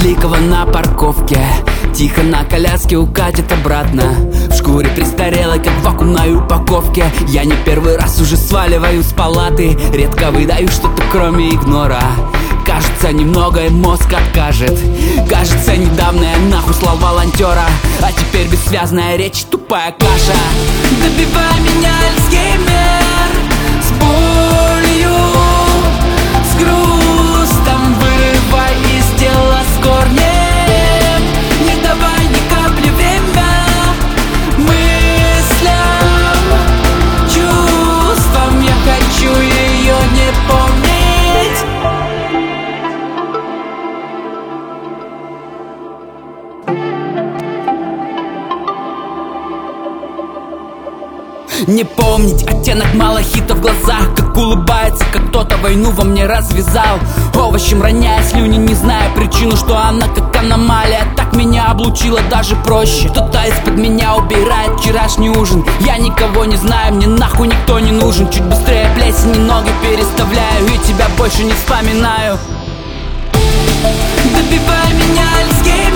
великого на парковке. Тихо на коляске укатит обратно. В шкуре престарелой, как в вакуумной упаковке. Я не первый раз уже сваливаю с палаты. Редко выдаю что-то кроме игнора. Кажется, немного и мозг откажет. Кажется, недавно я нахуй слал волонтера, а теперь бессвязная речь, тупая каша. Добивай меня, Альцгеймер, с болью, с грустом, вырывай из тела с корнем. Не давай ни капли время мыслям, чувствам. Я хочу ее не помнить. Не помнить оттенок малахита в глазах, как улыбается, как кто-то войну во мне развязал. Овощем роняя слюни, не зная причину, что она как аномалия так меня облучила даже проще. Кто-то из-под меня убирает вчерашний ужин. Я никого не знаю, мне нахуй никто не нужен. Чуть быстрее плесени ноги переставляю и тебя больше не вспоминаю. Добивай меня, Альцгеймер.